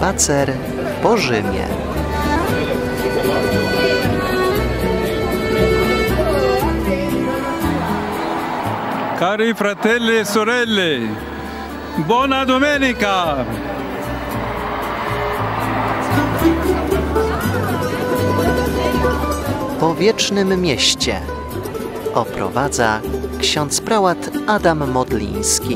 Spacer po Rzymie. Cari fratelli e sorelle, buona domenica! Po wiecznym mieście oprowadza ksiądz prałat Adam Modliński.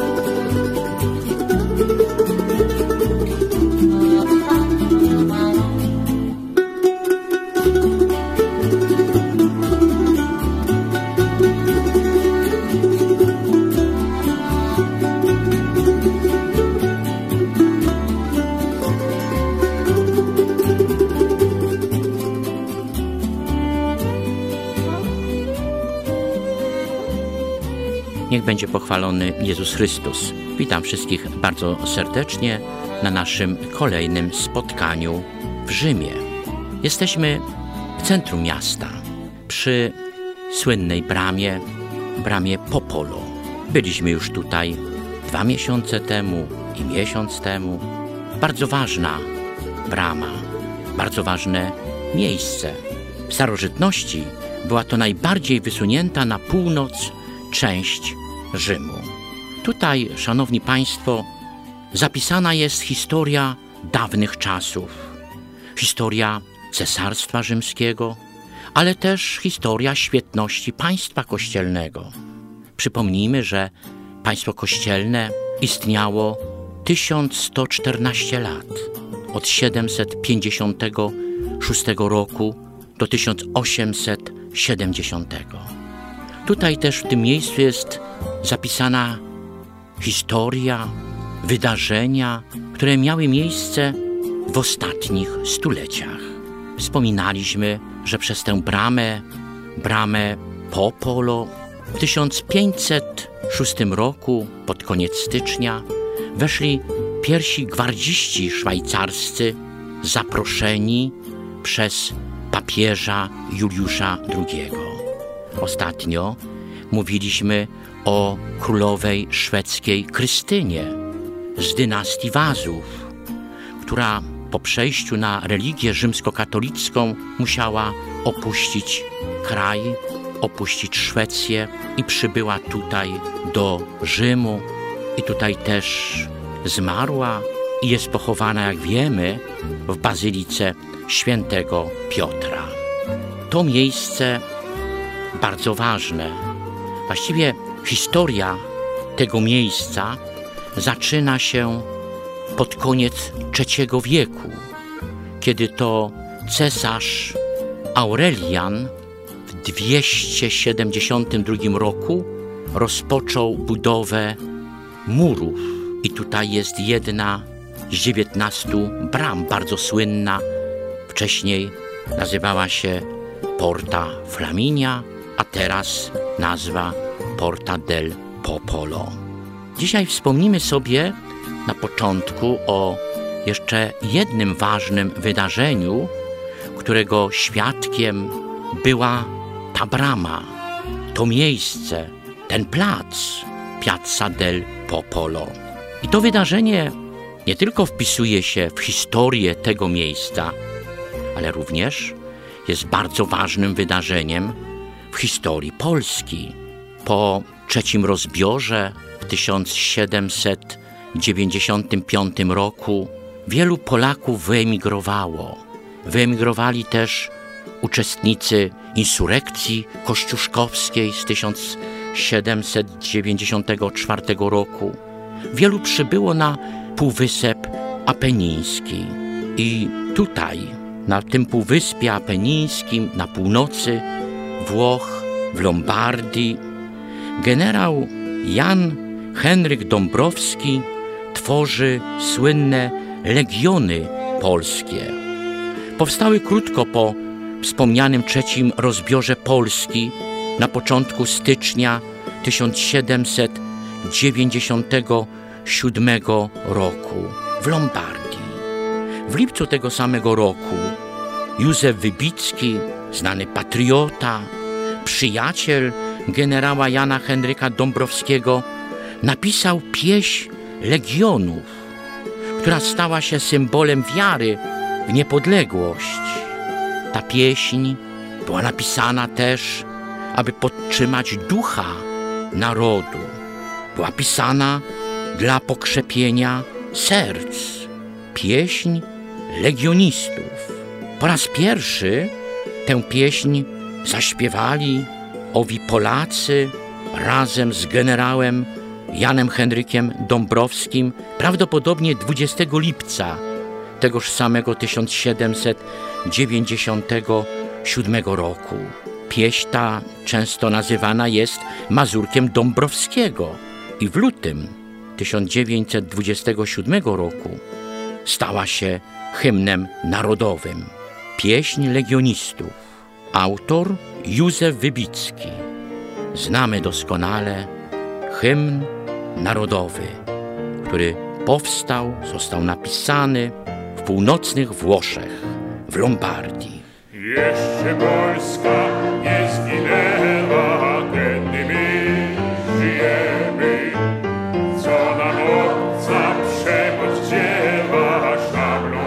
Niech będzie pochwalony Jezus Chrystus. Witam wszystkich bardzo serdecznie na naszym kolejnym spotkaniu w Rzymie. Jesteśmy w centrum miasta, przy słynnej bramie Popolo. Byliśmy już tutaj 2 miesiące temu i miesiąc temu. Bardzo ważna brama, bardzo ważne miejsce. W starożytności była to najbardziej wysunięta na północ część Rzymu. Tutaj, szanowni państwo, zapisana jest historia dawnych czasów, historia Cesarstwa Rzymskiego, ale też historia świetności państwa kościelnego. Przypomnijmy, że państwo kościelne istniało 1114 lat, od 756 roku do 1870. Tutaj też w tym miejscu jest zapisana historia, wydarzenia, które miały miejsce w ostatnich stuleciach. Wspominaliśmy, że przez tę bramę Popolo w 1506 roku, pod koniec stycznia, weszli pierwsi gwardziści szwajcarscy zaproszeni przez papieża Juliusza II. Ostatnio mówiliśmy o królowej szwedzkiej Krystynie z dynastii Wazów, która po przejściu na religię rzymskokatolicką musiała opuścić kraj, opuścić Szwecję i przybyła tutaj do Rzymu i tutaj też zmarła i jest pochowana, jak wiemy, w bazylice świętego Piotra. To miejsce bardzo ważne. Właściwie historia tego miejsca zaczyna się pod koniec III wieku, kiedy to cesarz Aurelian w 272 roku rozpoczął budowę murów. I tutaj jest jedna z 19 bram, bardzo słynna. Wcześniej nazywała się Porta Flaminia, a teraz nazwa Porta del Popolo. Dzisiaj wspomnimy sobie na początku o jeszcze jednym ważnym wydarzeniu, którego świadkiem była ta brama, to miejsce, ten plac, Piazza del Popolo. I to wydarzenie nie tylko wpisuje się w historię tego miejsca, ale również jest bardzo ważnym wydarzeniem w historii Polski. Po III rozbiorze w 1795 roku wielu Polaków wyemigrowało. Wyemigrowali też uczestnicy insurekcji kościuszkowskiej z 1794 roku. Wielu przybyło na Półwysep Apeniński i tutaj, na tym Półwyspie Apenińskim, na północy Włoch, w Lombardii, generał Jan Henryk Dąbrowski tworzy słynne legiony polskie. Powstały krótko po wspomnianym III rozbiorze Polski na początku stycznia 1797 roku w Lombardii. W lipcu tego samego roku Józef Wybicki, znany patriota, przyjaciel generała Jana Henryka Dąbrowskiego, napisał pieśń Legionów, która stała się symbolem wiary w niepodległość. Ta pieśń była napisana też, aby podtrzymać ducha narodu. Była pisana dla pokrzepienia serc. Pieśń legionistów. Po raz pierwszy tę pieśń zaśpiewali owi Polacy razem z generałem Janem Henrykiem Dąbrowskim, prawdopodobnie 20 lipca tegoż samego 1797 roku. Pieśń ta często nazywana jest Mazurkiem Dąbrowskiego i w lutym 1927 roku stała się hymnem narodowym. Pieśń legionistów. Autor Józef Wybicki. Znamy doskonale hymn narodowy, który powstał, został napisany w północnych Włoszech, w Lombardii. Jeszcze Polska nie zginęła, kiedy my żyjemy, co nam obca przemoc dzieła, szablą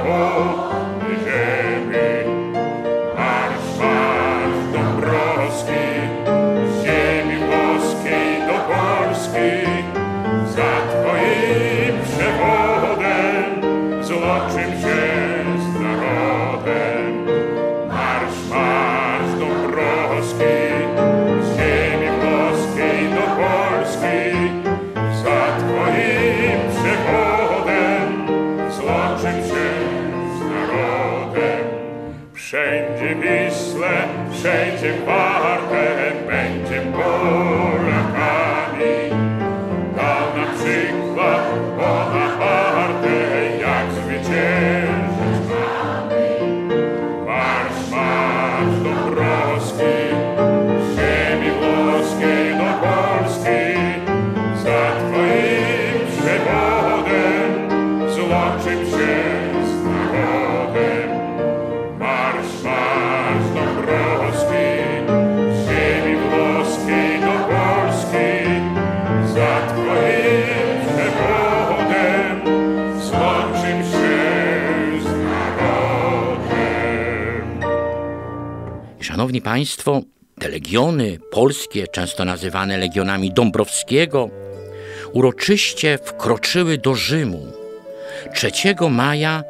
bierzemy. Marsz, marsz Dąbrowski, z ziemi włoskiej do Polski, za twoim przewodem złączymy się z narodem. Marsz, marsz Dąbrowski, z ziemi włoskiej do Polski, za twoim przewodem złączymy się z narodem. Wszędzie Wisłę, wszędzie Wartę, będziem Polakami. Dał nam przykład Bonaparte, jak zwyciężyć mamy. Marsz, marsz Dąbrowski, z ziemi włoskiej do Polski, za twoim przewodem złączymy się z narodem. Marsz, marsz Dąbrowski, z ziemi włoskiej do Polski, za twoim przewodem złączymy się z narodem. Szanowni Państwo, te legiony polskie, często nazywane legionami Dąbrowskiego, uroczyście wkroczyły do Rzymu 3 maja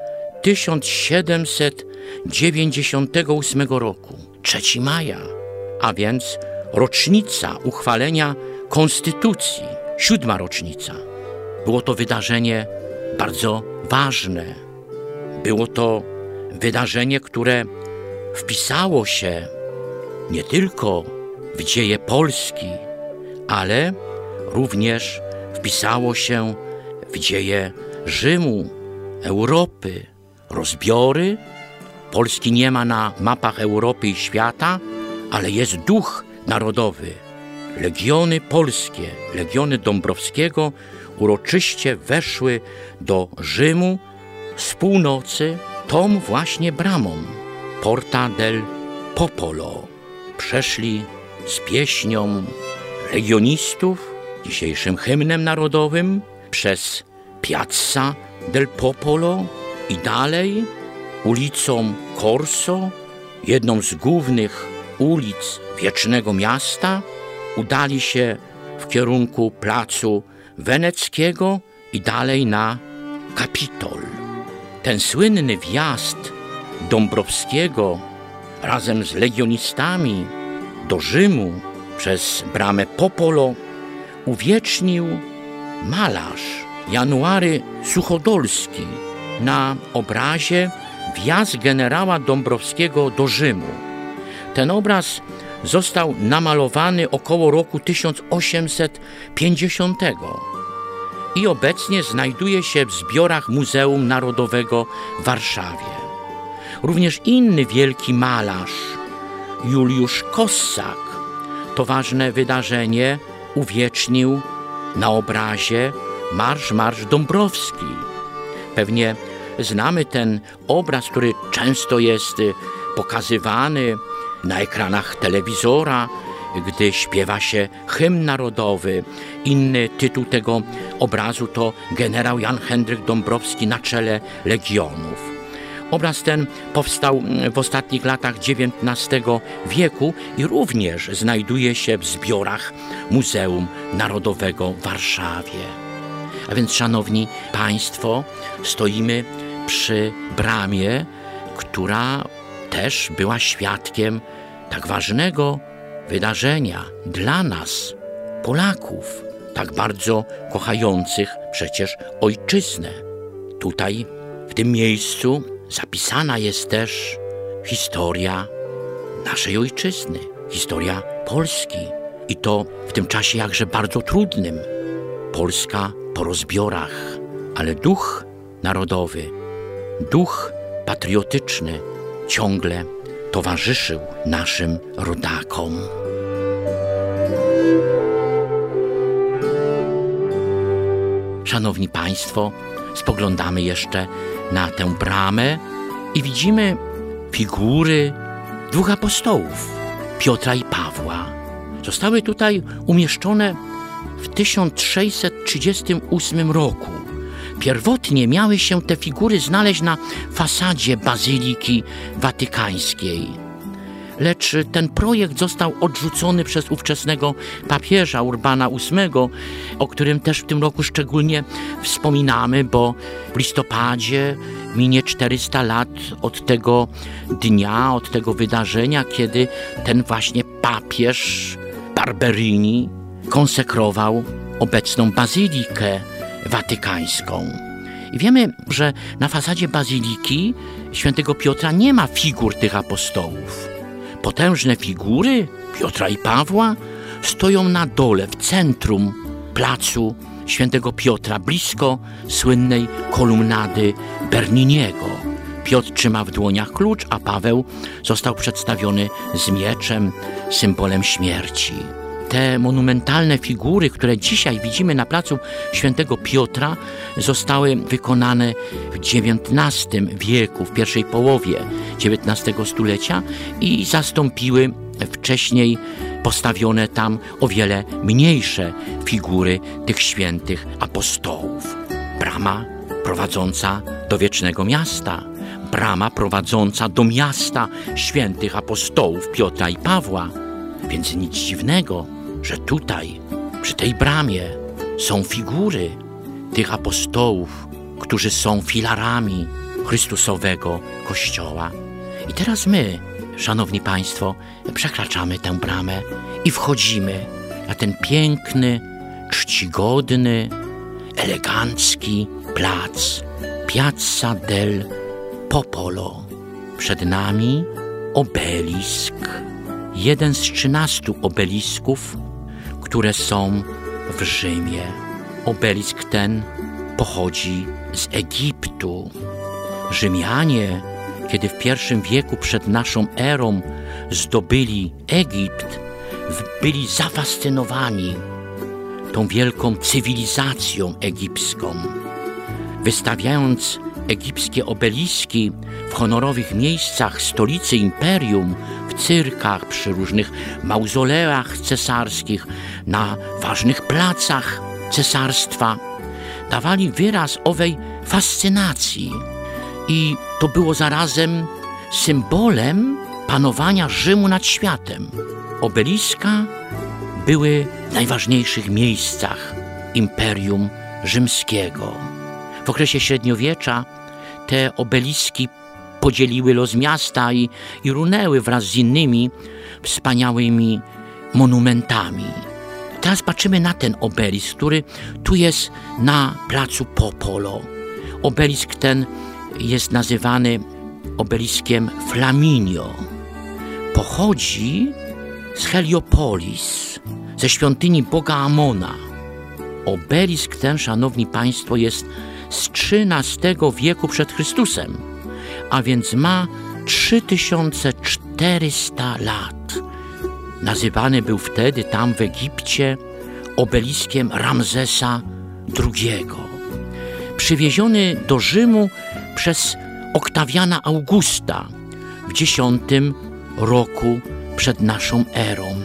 1798 roku. 3 maja, a więc rocznica uchwalenia Konstytucji, 7. rocznica. Było to wydarzenie bardzo ważne. Było to wydarzenie, które wpisało się nie tylko w dzieje Polski, ale również wpisało się w dzieje Rzymu, Europy. Rozbiory. Polski nie ma na mapach Europy i świata, ale jest duch narodowy. Legiony polskie, legiony Dąbrowskiego uroczyście weszły do Rzymu z północy tą właśnie bramą, Porta del Popolo. Przeszli z pieśnią legionistów, dzisiejszym hymnem narodowym, przez Piazza del Popolo i dalej ulicą Corso, jedną z głównych ulic wiecznego miasta, udali się w kierunku placu Weneckiego i dalej na Kapitol. Ten słynny wjazd Dąbrowskiego razem z legionistami do Rzymu przez bramę Popolo uwiecznił malarz January Suchodolski na obrazie Wjazd generała Dąbrowskiego do Rzymu. Ten obraz został namalowany około roku 1850 i obecnie znajduje się w zbiorach Muzeum Narodowego w Warszawie. Również inny wielki malarz, Juliusz Kossak, to ważne wydarzenie uwiecznił na obrazie Marsz Dąbrowski. Pewnie znamy ten obraz, który często jest pokazywany na ekranach telewizora gdy śpiewa się hymn narodowy. Inny tytuł tego obrazu to Generał Jan Henryk Dąbrowski na czele legionów. Obraz ten powstał w ostatnich latach XIX wieku i również znajduje się w zbiorach Muzeum Narodowego w Warszawie. A więc, szanowni państwo, stoimy przy bramie, która też była świadkiem tak ważnego wydarzenia dla nas, Polaków, tak bardzo kochających przecież ojczyznę. Tutaj, w tym miejscu, zapisana jest też historia naszej ojczyzny, historia Polski. I to w tym czasie jakże bardzo trudnym. Polska po rozbiorach, ale duch narodowy, duch patriotyczny ciągle towarzyszył naszym rodakom. Szanowni państwo, spoglądamy jeszcze na tę bramę i widzimy figury dwóch apostołów, Piotra i Pawła. Zostały tutaj umieszczone w 1638 roku. Pierwotnie miały się te figury znaleźć na fasadzie Bazyliki Watykańskiej. Lecz ten projekt został odrzucony przez ówczesnego papieża Urbana VIII, o którym też w tym roku szczególnie wspominamy, bo w listopadzie minie 400 lat od tego dnia, od tego wydarzenia, kiedy ten właśnie papież Barberini konsekrował obecną Bazylikę Watykańską. I wiemy, że na fasadzie Bazyliki Świętego Piotra nie ma figur tych apostołów. Potężne figury Piotra i Pawła stoją na dole, w centrum placu Świętego Piotra, blisko słynnej kolumnady Berniniego. Piotr trzyma w dłoniach klucz, a Paweł został przedstawiony z mieczem, symbolem śmierci. Te monumentalne figury, które dzisiaj widzimy na placu Świętego Piotra, zostały wykonane w XIX wieku, w pierwszej połowie XIX stulecia i zastąpiły wcześniej postawione tam o wiele mniejsze figury tych świętych apostołów. Brama prowadząca do wiecznego miasta, brama prowadząca do miasta świętych apostołów Piotra i Pawła. Więc nic dziwnego, że tutaj, przy tej bramie, są figury tych apostołów, którzy są filarami Chrystusowego Kościoła. I teraz my, szanowni państwo, przekraczamy tę bramę i wchodzimy na ten piękny, czcigodny, elegancki plac Piazza del Popolo. Przed nami obelisk, jeden z 13 obelisków, które są w Rzymie. Obelisk ten pochodzi z Egiptu. Rzymianie, kiedy w I wieku przed naszą erą zdobyli Egipt, byli zafascynowani tą wielką cywilizacją egipską. Wystawiając egipskie obeliski w honorowych miejscach stolicy imperium, w cyrkach, przy różnych mauzoleach cesarskich, na ważnych placach cesarstwa, dawali wyraz owej fascynacji. I to było zarazem symbolem panowania Rzymu nad światem. Obeliska były w najważniejszych miejscach imperium rzymskiego. W okresie średniowiecza te obeliski podzieliły los miasta i runęły wraz z innymi wspaniałymi monumentami. Teraz patrzymy na ten obelisk, który tu jest na placu Popolo. Obelisk ten jest nazywany obeliskiem Flaminio. Pochodzi z Heliopolis, ze świątyni boga Amona. Obelisk ten, szanowni państwo, jest z XIII wieku przed Chrystusem, a więc ma 3400 lat. Nazywany był wtedy tam w Egipcie obeliskiem Ramzesa II. Przywieziony do Rzymu przez Oktawiana Augusta w X roku przed naszą erą.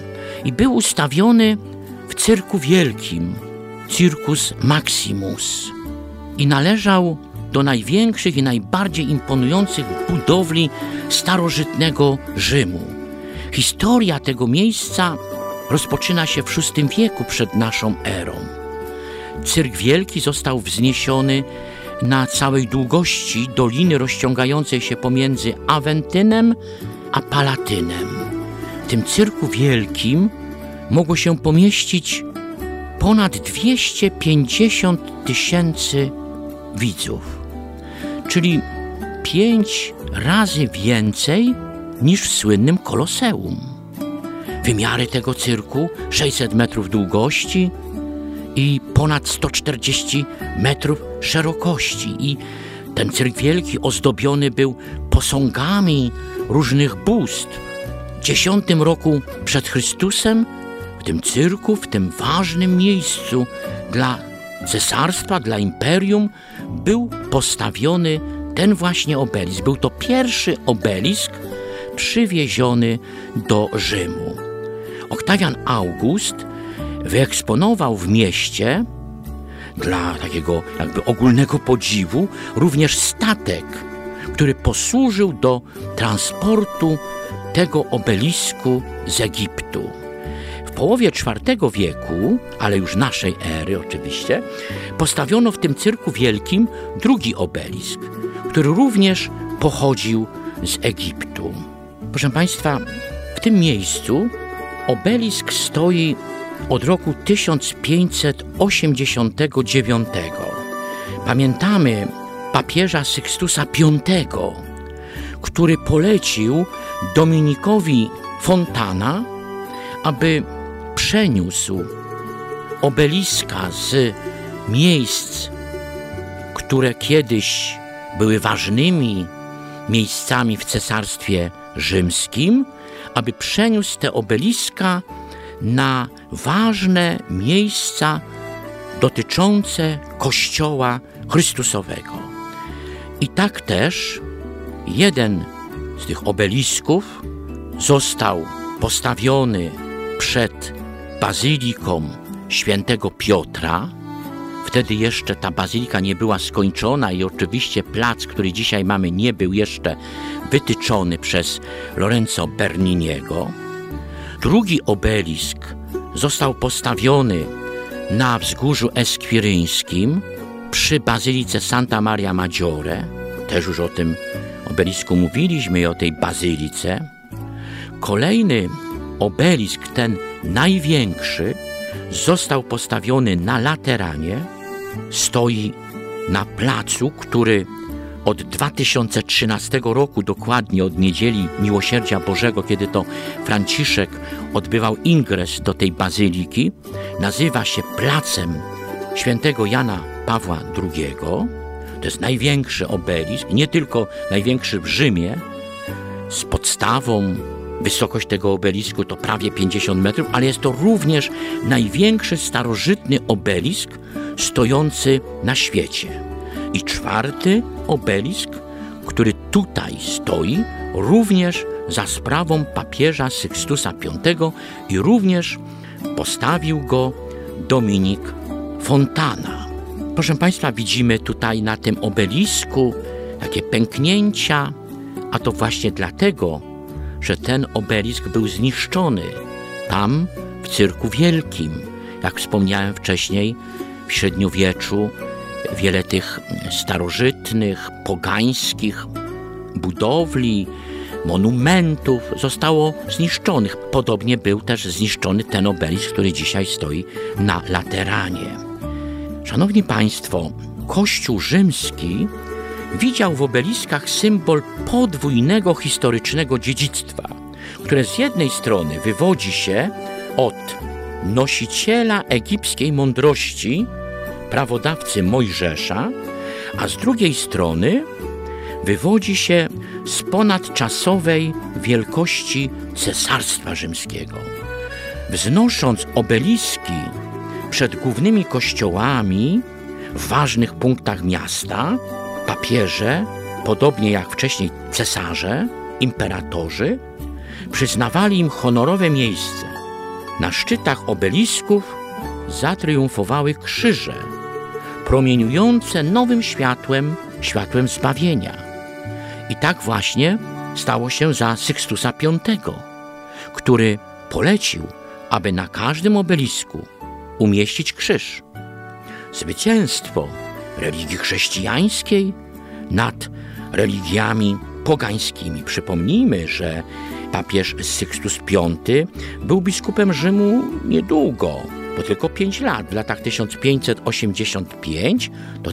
i był ustawiony w Cyrku Wielkim, Circus Maximus, i należał do największych i najbardziej imponujących budowli starożytnego Rzymu. Historia tego miejsca rozpoczyna się w VI wieku przed naszą erą. Cyrk Wielki został wzniesiony na całej długości doliny rozciągającej się pomiędzy Aventynem a Palatynem. W tym Cyrku Wielkim mogło się pomieścić ponad 250 000 widzów, czyli 5 razy więcej niż w słynnym Koloseum. Wymiary tego cyrku 600 metrów długości i ponad 140 metrów szerokości. I ten Cyrk Wielki ozdobiony był posągami różnych bóstw. W X roku przed Chrystusem w tym cyrku, w tym ważnym miejscu dla cesarstwa, dla imperium był postawiony ten właśnie obelisk. Był to pierwszy obelisk przywieziony do Rzymu. Oktawian August wyeksponował w mieście dla takiego jakby ogólnego podziwu również statek, który posłużył do transportu tego obelisku z Egiptu. W połowie IV wieku, ale już naszej ery oczywiście, postawiono w tym Cyrku Wielkim drugi obelisk, który również pochodził z Egiptu. Proszę Państwa, w tym miejscu obelisk stoi od roku 1589. Pamiętamy papieża Sykstusa V, który polecił Dominikowi Fontana, aby przeniósł obeliska z miejsc, które kiedyś były ważnymi miejscami w Cesarstwie Rzymskim, aby przeniósł te obeliska na ważne miejsca dotyczące Kościoła Chrystusowego. I tak też jeden z tych obelisków został postawiony przed bazyliką świętego Piotra. Wtedy jeszcze ta bazylika nie była skończona i oczywiście plac, który dzisiaj mamy, nie był jeszcze wytyczony przez Lorenzo Berniniego. Drugi obelisk został postawiony na wzgórzu Eskwiryńskim przy bazylice Santa Maria Maggiore. Też już o tym obelisku mówiliśmy i o tej bazylice. Kolejny obelisk, ten największy, został postawiony na Lateranie. Stoi na placu, który od 2013 roku, dokładnie od Niedzieli Miłosierdzia Bożego, kiedy to Franciszek odbywał ingres do tej bazyliki, nazywa się Placem Świętego Jana Pawła II. To jest największy obelisk, nie tylko największy w Rzymie, z podstawą. Wysokość tego obelisku to prawie 50 metrów, ale jest to również największy starożytny obelisk stojący na świecie. I czwarty obelisk, który tutaj stoi, również za sprawą papieża Sykstusa V i również postawił go Dominik Fontana. Proszę Państwa, widzimy tutaj na tym obelisku takie pęknięcia, a to właśnie dlatego, że ten obelisk był zniszczony tam w Cyrku Wielkim. Jak wspomniałem wcześniej, w średniowieczu wiele tych starożytnych, pogańskich budowli, monumentów zostało zniszczonych. Podobnie był też zniszczony ten obelisk, który dzisiaj stoi na Lateranie. Szanowni Państwo, Kościół rzymski widział w obeliskach symbol podwójnego historycznego dziedzictwa, które z jednej strony wywodzi się od nosiciela egipskiej mądrości, prawodawcy Mojżesza, a z drugiej strony wywodzi się z ponadczasowej wielkości Cesarstwa Rzymskiego. Wznosząc obeliski przed głównymi kościołami w ważnych punktach miasta, papieże, podobnie jak wcześniej cesarze, imperatorzy, przyznawali im honorowe miejsce Na szczytach obelisków zatriumfowały krzyże, promieniujące nowym światłem, światłem zbawienia. I tak właśnie stało się za Sykstusa V, który polecił, aby na każdym obelisku umieścić krzyż. Zwycięstwo religii chrześcijańskiej nad religiami pogańskimi. Przypomnijmy, że papież Sykstus V był biskupem Rzymu niedługo, bo tylko 5 lat, w latach 1585 do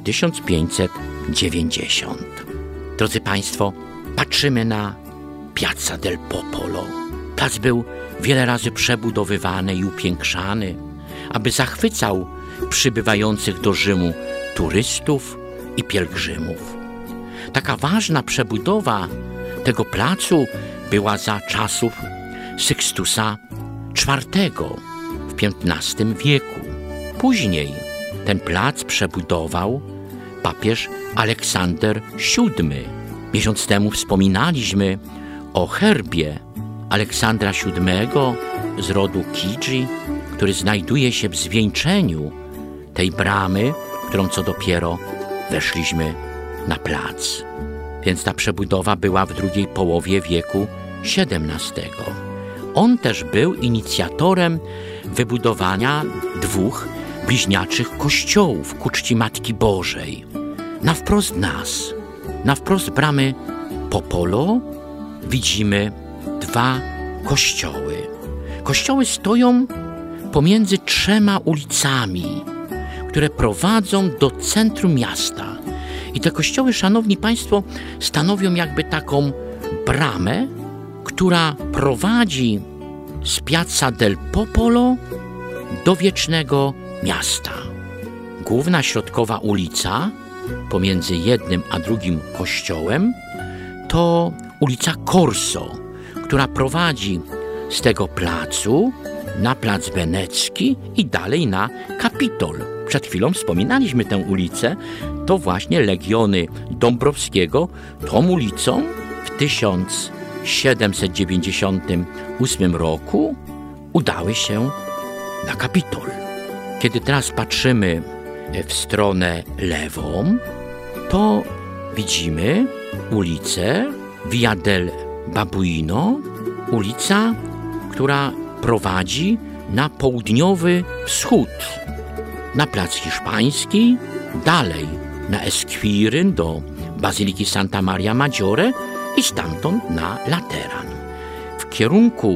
1590. Drodzy Państwo, patrzymy na Piazza del Popolo. Plac był wiele razy przebudowywany i upiększany, aby zachwycał przybywających do Rzymu turystów i pielgrzymów. Taka ważna przebudowa tego placu była za czasów Sykstusa IV w XV wieku. Później ten plac przebudował papież Aleksander VII. Miesiąc temu wspominaliśmy o herbie Aleksandra VII z rodu Kidzi, który znajduje się w zwieńczeniu tej bramy, którą co dopiero weszliśmy na plac. Więc ta przebudowa była w drugiej połowie wieku XVII. On też był inicjatorem wybudowania 2 bliźniaczych kościołów ku czci Matki Bożej. Na wprost nas, na wprost bramy Popolo widzimy 2 kościoły. Kościoły stoją pomiędzy 3 ulicami, które prowadzą do centrum miasta. I te kościoły, szanowni Państwo, stanowią jakby taką bramę, która prowadzi z Piazza del Popolo do wiecznego miasta. Główna środkowa ulica pomiędzy jednym a drugim kościołem to ulica Corso, która prowadzi z tego placu na plac Wenecki i dalej na Kapitol. Przed chwilą wspominaliśmy tę ulicę. To właśnie legiony Dąbrowskiego tą ulicą w 1798 roku udały się na Kapitol. Kiedy teraz patrzymy w stronę lewą, to widzimy ulicę Via del Babuino, ulica, która prowadzi na południowy wschód, na Plac Hiszpański, dalej na Esquiryn do Bazyliki Santa Maria Maggiore i stamtąd na Lateran. W kierunku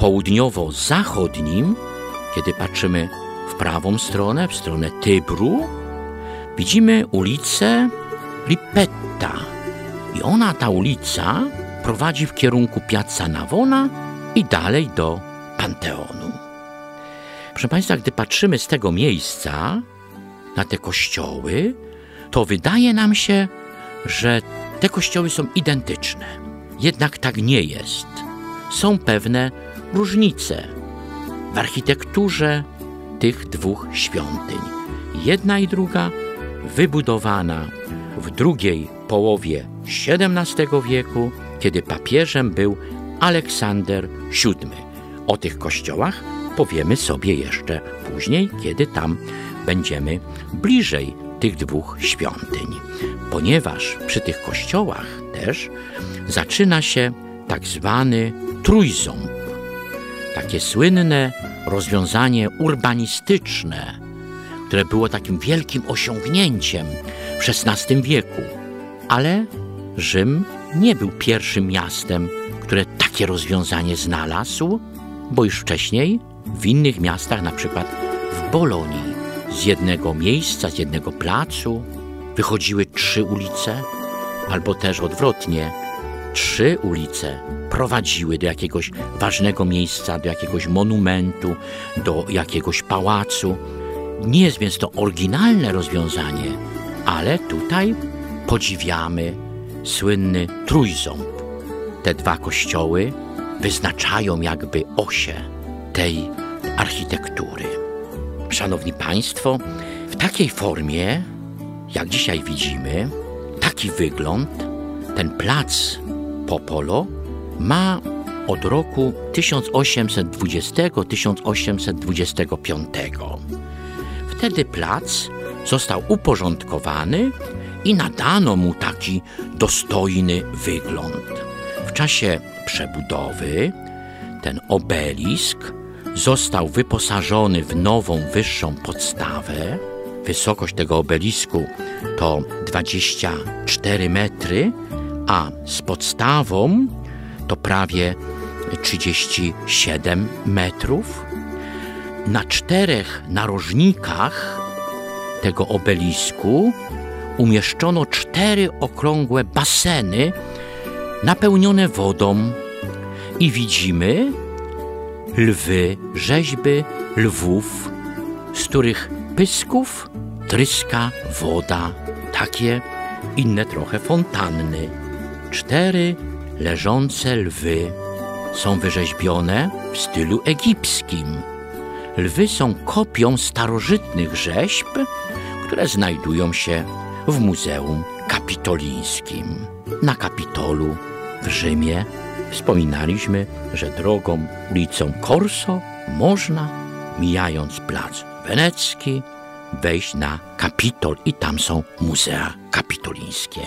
południowo-zachodnim, kiedy patrzymy w prawą stronę, w stronę Tybru, widzimy ulicę Ripetta. I ona, ta ulica, prowadzi w kierunku Piazza Navona i dalej do Panteonu. Proszę Państwa, gdy patrzymy z tego miejsca na te kościoły, to wydaje nam się, że te kościoły są identyczne. Jednak tak nie jest. Są pewne różnice w architekturze tych 2 świątyń. Jedna i druga wybudowana w drugiej połowie XVII wieku, kiedy papieżem był Aleksander VII. O tych kościołach powiemy sobie jeszcze później, kiedy tam będziemy bliżej tych 2 świątyń. Ponieważ przy tych kościołach też zaczyna się tak zwany trójząb. Takie słynne rozwiązanie urbanistyczne, które było takim wielkim osiągnięciem w XVI wieku. Ale Rzym nie był pierwszym miastem, które takie rozwiązanie znalazł, bo już wcześniej w innych miastach, na przykład w Bolonii, z jednego miejsca, z jednego placu wychodziły 3 ulice, albo też odwrotnie, 3 ulice prowadziły do jakiegoś ważnego miejsca, do jakiegoś monumentu, do jakiegoś pałacu. Nie jest więc to oryginalne rozwiązanie, ale tutaj podziwiamy słynny trójząb. Te 2 kościoły wyznaczają jakby osie tej architektury. Szanowni Państwo, w takiej formie, jak dzisiaj widzimy, taki wygląd ten plac Popolo ma od roku 1820-1825. Wtedy plac został uporządkowany i nadano mu taki dostojny wygląd. W czasie przebudowy ten obelisk został wyposażony w nową, wyższą podstawę. Wysokość tego obelisku to 24 metry, a z podstawą to prawie 37 metrów. Na 4 narożnikach tego obelisku umieszczono 4 okrągłe baseny napełnione wodą i widzimy lwy, rzeźby lwów, z których pysków tryska woda, takie inne trochę fontanny. 4 leżące lwy są wyrzeźbione w stylu egipskim. Lwy są kopią starożytnych rzeźb, które znajdują się w Muzeum Kapitolińskim. Na Kapitolu w Rzymie wspominaliśmy, że drogą ulicą Corso można, mijając plac Wenecki, wejść na Kapitol i tam są muzea kapitolińskie.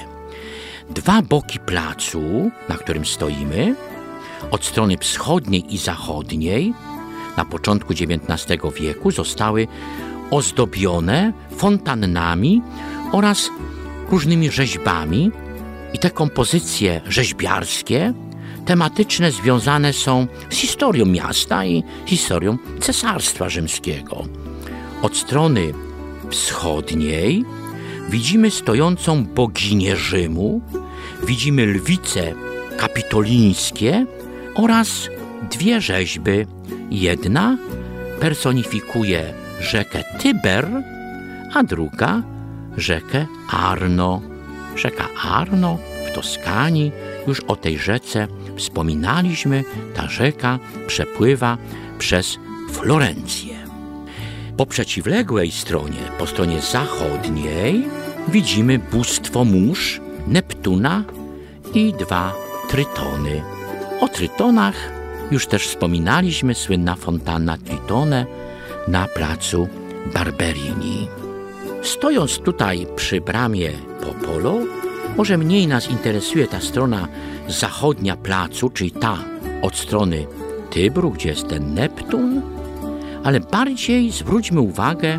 2 boki placu, na którym stoimy, od strony wschodniej i zachodniej, na początku XIX wieku zostały ozdobione fontannami oraz różnymi rzeźbami i te kompozycje rzeźbiarskie tematyczne związane są z historią miasta i historią Cesarstwa Rzymskiego. Od strony wschodniej widzimy stojącą boginię Rzymu, widzimy lwice kapitolińskie oraz 2 rzeźby. Jedna personifikuje rzekę Tyber, a druga rzekę Arno. Rzeka Arno w Toskanii, już o tej rzece wspominaliśmy, ta rzeka przepływa przez Florencję. Po przeciwległej stronie, po stronie zachodniej, widzimy bóstwo mórz, Neptuna i 2 trytony. O trytonach już też wspominaliśmy, słynna fontanna Tritone na placu Barberini. Stojąc tutaj przy bramie Popolo, może mniej nas interesuje ta strona zachodnia placu, czyli ta od strony Tybru, gdzie jest ten Neptun, ale bardziej zwróćmy uwagę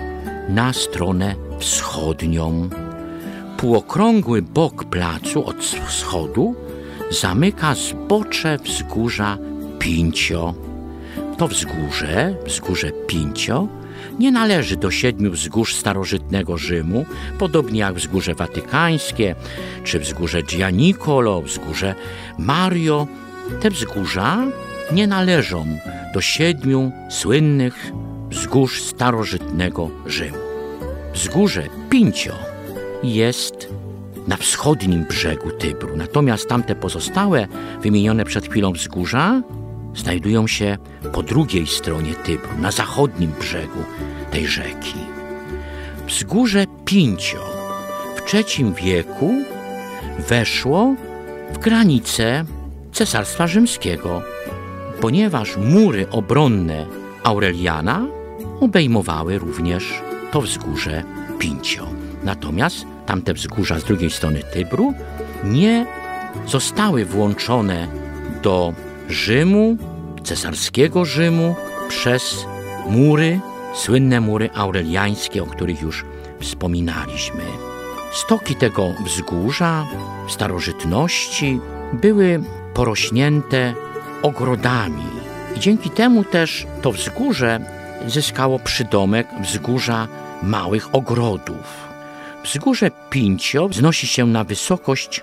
na stronę wschodnią. Półokrągły bok placu od wschodu zamyka zbocze wzgórza Pincio. To wzgórze Pincio, nie należy do 7 wzgórz starożytnego Rzymu, podobnie jak wzgórze watykańskie, czy wzgórze Gianicolo, wzgórze Mario. Te wzgórza nie należą do 7 słynnych wzgórz starożytnego Rzymu. Wzgórze Pincio jest na wschodnim brzegu Tybru, natomiast tamte pozostałe, wymienione przed chwilą wzgórza, znajdują się po drugiej stronie Tybru, na zachodnim brzegu tej rzeki. Wzgórze Pincio w III wieku weszło w granice Cesarstwa Rzymskiego, ponieważ mury obronne Aureliana obejmowały również to wzgórze Pincio. Natomiast tamte wzgórza z drugiej strony Tybru nie zostały włączone do Rzymu, cesarskiego Rzymu, przez mury, słynne mury aureliańskie, o których już wspominaliśmy. Stoki tego wzgórza w starożytności były porośnięte ogrodami i dzięki temu też to wzgórze zyskało przydomek wzgórza małych ogrodów. Wzgórze Pincio wznosi się na wysokość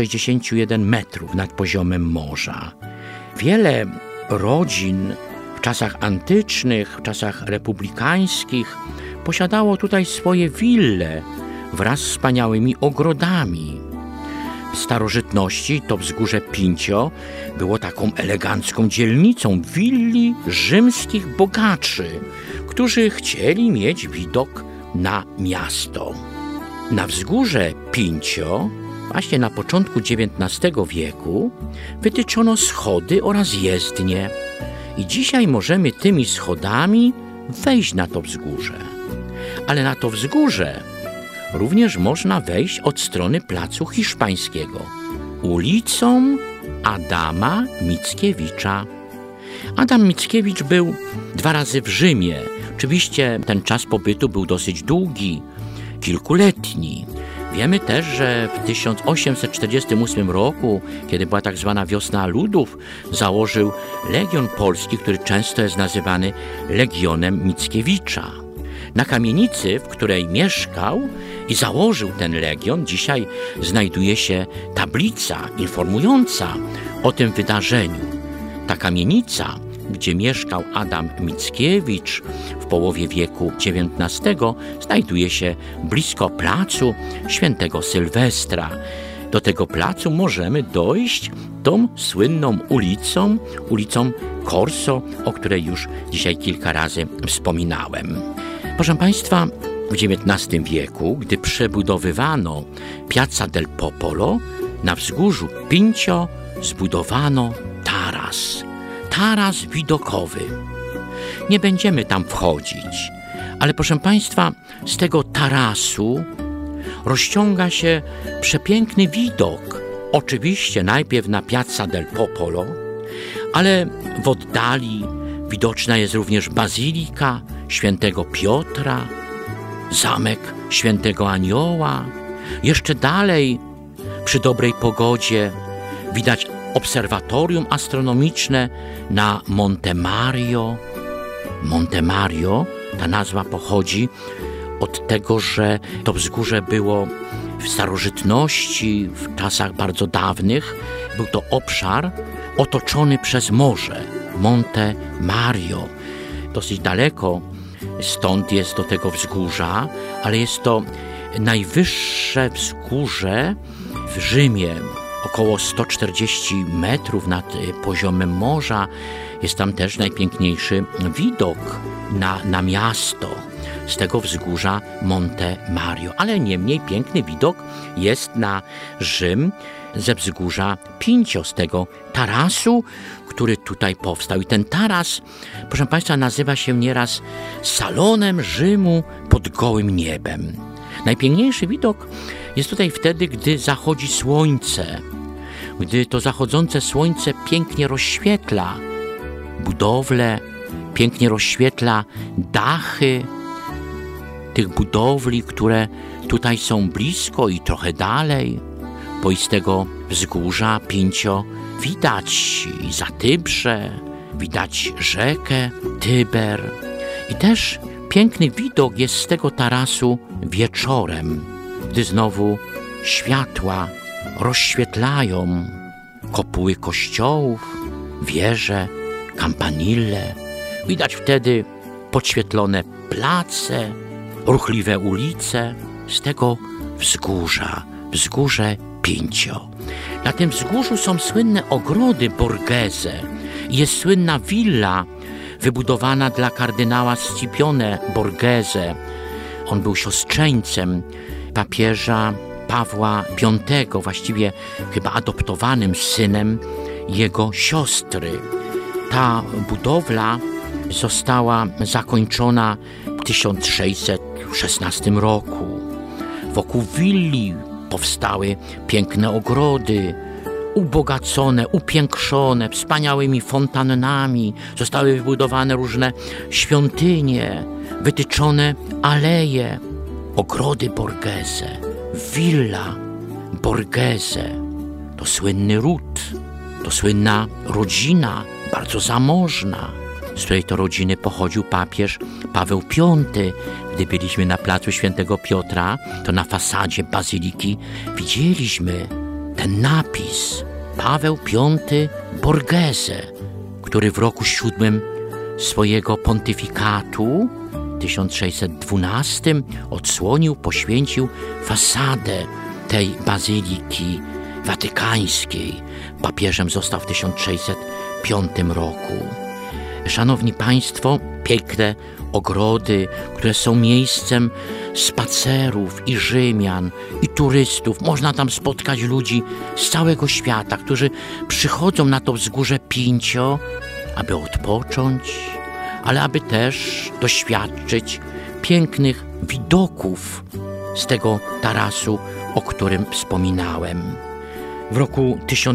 61 metrów nad poziomem morza. Wiele rodzin w czasach antycznych, w czasach republikańskich posiadało tutaj swoje wille wraz z wspaniałymi ogrodami. W starożytności to wzgórze Pincio było taką elegancką dzielnicą willi rzymskich bogaczy, którzy chcieli mieć widok na miasto. Na wzgórze Pincio właśnie na początku XIX wieku wytyczono schody oraz jezdnie i dzisiaj możemy tymi schodami wejść na to wzgórze. Ale na to wzgórze również można wejść od strony Placu Hiszpańskiego, ulicą Adama Mickiewicza. Adam Mickiewicz był 2 razy w Rzymie. Oczywiście ten czas pobytu był dosyć długi, kilkuletni. Wiemy też, że w 1848 roku, kiedy była tak zwana Wiosna Ludów, założył Legion Polski, który często jest nazywany Legionem Mickiewicza. Na kamienicy, w której mieszkał i założył ten legion, dzisiaj znajduje się tablica informująca o tym wydarzeniu. Ta kamienica, gdzie mieszkał Adam Mickiewicz w połowie wieku XIX, znajduje się blisko placu Świętego Sylwestra. Do tego placu możemy dojść tą słynną ulicą Corso, o której już dzisiaj kilka razy wspominałem. Proszę Państwa, w XIX wieku, gdy przebudowywano Piazza del Popolo, na wzgórzu Pincio zbudowano taras widokowy. Nie będziemy tam wchodzić, ale proszę Państwa, z tego tarasu rozciąga się przepiękny widok. Oczywiście najpierw na Piazza del Popolo, ale w oddali widoczna jest również Bazylika Świętego Piotra, zamek Świętego Anioła. Jeszcze dalej, przy dobrej pogodzie, widać obserwatorium astronomiczne na Monte Mario. Monte Mario, ta nazwa pochodzi od tego, że to wzgórze było w starożytności, w czasach bardzo dawnych. Był to obszar otoczony przez morze, Monte Mario. Dosyć daleko stąd jest do tego wzgórza, ale jest to najwyższe wzgórze w Rzymie, około 140 metrów nad poziomem morza. Jest tam też najpiękniejszy widok na miasto z tego wzgórza Monte Mario. Ale niemniej piękny widok jest na Rzym ze wzgórza Pincio, z tego tarasu, który tutaj powstał. I ten taras, proszę Państwa, nazywa się nieraz salonem Rzymu pod gołym niebem. Najpiękniejszy widok jest tutaj wtedy, gdy zachodzi słońce, gdy to zachodzące słońce pięknie rozświetla budowle, pięknie rozświetla dachy tych budowli, które tutaj są blisko i trochę dalej, bo i z tego wzgórza Pincio widać Zatybrze, widać rzekę Tyber. I też piękny widok jest z tego tarasu wieczorem, gdy znowu światła rozświetlają kopuły kościołów, wieże, kampanile. Widać wtedy podświetlone place, ruchliwe ulice z tego wzgórza, wzgórze Pincio. Na tym wzgórzu są słynne ogrody Borghese. Jest słynna willa wybudowana dla kardynała Scipione Borghese. On był siostrzeńcem papieża Pawła V, właściwie chyba adoptowanym synem jego siostry. Ta budowla została zakończona w 1616 roku. Wokół willi powstały piękne ogrody, ubogacone, upiększone wspaniałymi fontannami. Zostały wybudowane różne świątynie, wytyczone aleje, ogrody Borghese, willa Borghese. To słynny ród, to słynna rodzina, bardzo zamożna, z której to rodziny pochodził papież Paweł V. Gdy byliśmy na placu Świętego Piotra, to na fasadzie bazyliki widzieliśmy ten napis Paweł V Borghese, który w roku 7 swojego pontyfikatu w 1612 odsłonił, poświęcił fasadę tej bazyliki watykańskiej. Papieżem został w 1605 roku. Szanowni Państwo, piękne ogrody, które są miejscem spacerów i Rzymian, i turystów. Można tam spotkać ludzi z całego świata, którzy przychodzą na to wzgórze Pincio, aby odpocząć, ale aby też doświadczyć pięknych widoków z tego tarasu, o którym wspominałem. W roku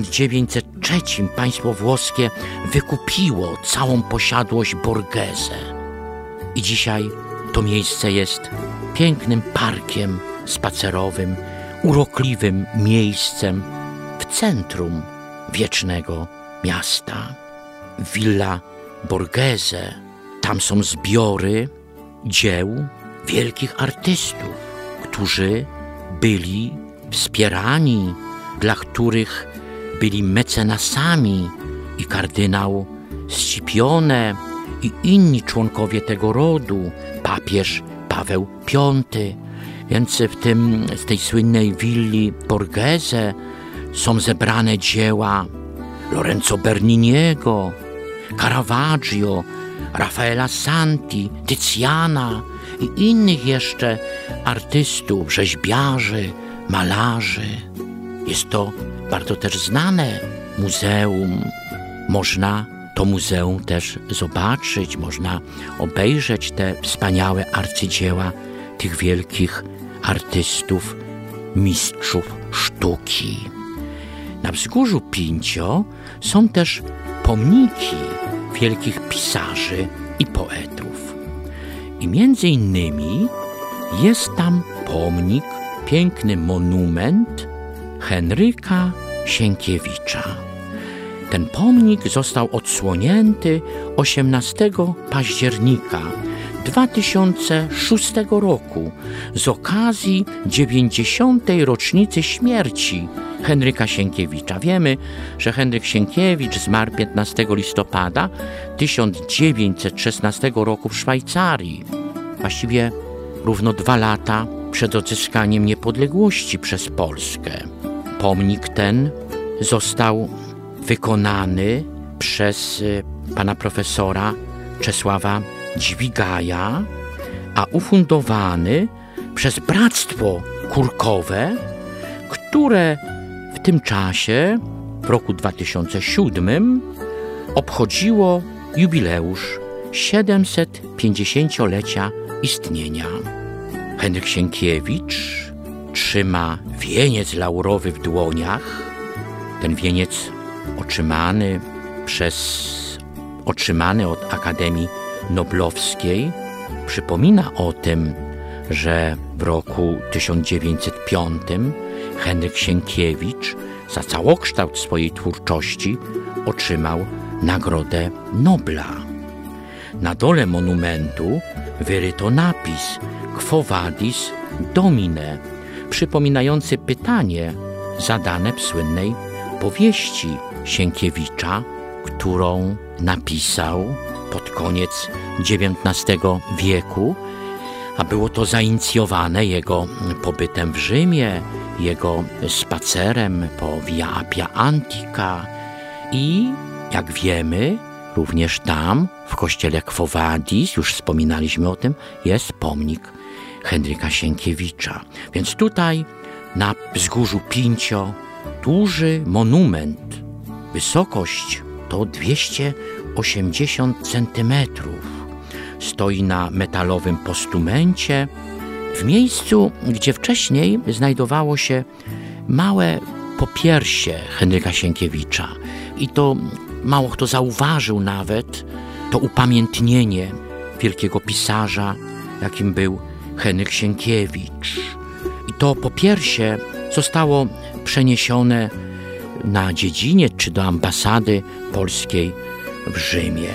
1903 państwo włoskie wykupiło całą posiadłość Borghese i dzisiaj to miejsce jest pięknym parkiem spacerowym, urokliwym miejscem w centrum wiecznego miasta. Villa Borghese, tam są zbiory dzieł wielkich artystów, którzy byli wspierani, dla których byli mecenasami i kardynał Scipione i inni członkowie tego rodu, papież Paweł V. Więc w tej słynnej willi Borghese są zebrane dzieła Lorenzo Berniniego, Caravaggio, Raffaella Santi, Tycjana i innych jeszcze artystów, rzeźbiarzy, malarzy. Jest to bardzo też znane muzeum. Można to muzeum też zobaczyć, można obejrzeć te wspaniałe arcydzieła tych wielkich artystów, mistrzów sztuki. Na wzgórzu Pincio są też pomniki wielkich pisarzy i poetów. I między innymi jest tam pomnik, piękny monument Henryka Sienkiewicza. Ten pomnik został odsłonięty 18 października 2006 roku z okazji 90. rocznicy śmierci Henryka Sienkiewicza. Wiemy, że Henryk Sienkiewicz zmarł 15 listopada 1916 roku w Szwajcarii. Właściwie równo 2 lata przed odzyskaniem niepodległości przez Polskę. Pomnik ten został wykonany przez pana profesora Czesława Dźwigaja, a ufundowany przez Bractwo Kurkowe, które w tym czasie, w roku 2007, obchodziło jubileusz 750-lecia istnienia. Henryk Sienkiewicz trzyma wieniec laurowy w dłoniach. Ten wieniec otrzymany od Akademii Noblowskiej przypomina o tym, że w roku 1905 Henryk Sienkiewicz za całokształt swojej twórczości otrzymał Nagrodę Nobla. Na dole monumentu wyryto napis Quo vadis Domine, przypominający pytanie zadane w słynnej powieści Sienkiewicza, którą napisał pod koniec XIX wieku, a było to zainicjowane jego pobytem w Rzymie, jego spacerem po Via Appia Antica i, jak wiemy, również tam, w kościele Quo Vadis, już wspominaliśmy o tym, jest pomnik Henryka Sienkiewicza. Więc tutaj na wzgórzu Pincio duży monument. Wysokość to 280 cm. Stoi na metalowym postumencie, w miejscu, gdzie wcześniej znajdowało się małe popiersie Henryka Sienkiewicza. I to mało kto zauważył nawet to upamiętnienie wielkiego pisarza, jakim był Henryk Sienkiewicz. I to popiersie zostało przeniesione na dziedziniec czy do ambasady polskiej w Rzymie.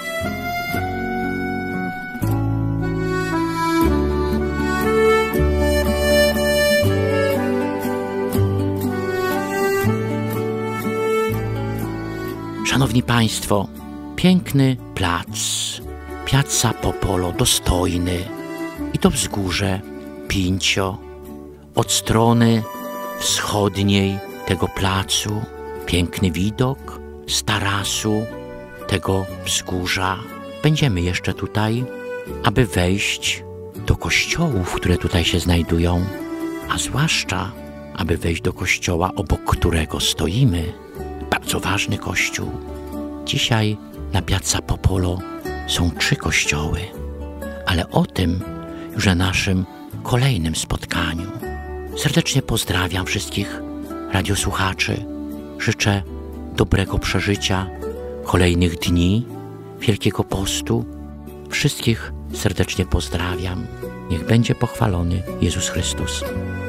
Szanowni Państwo, piękny plac, Piazza Popolo, dostojny, i to wzgórze Pincio. Od strony wschodniej tego placu piękny widok z tarasu tego wzgórza. będziemy jeszcze tutaj, aby wejść do kościołów, które tutaj się znajdują, a zwłaszcza, aby wejść do kościoła, obok którego stoimy. Bardzo ważny kościół. Dzisiaj na Piazza Popolo są 3 kościoły, ale o tym już na naszym kolejnym spotkaniu. Serdecznie pozdrawiam wszystkich radiosłuchaczy. Życzę dobrego przeżycia kolejnych dni Wielkiego Postu. Wszystkich serdecznie pozdrawiam. Niech będzie pochwalony Jezus Chrystus.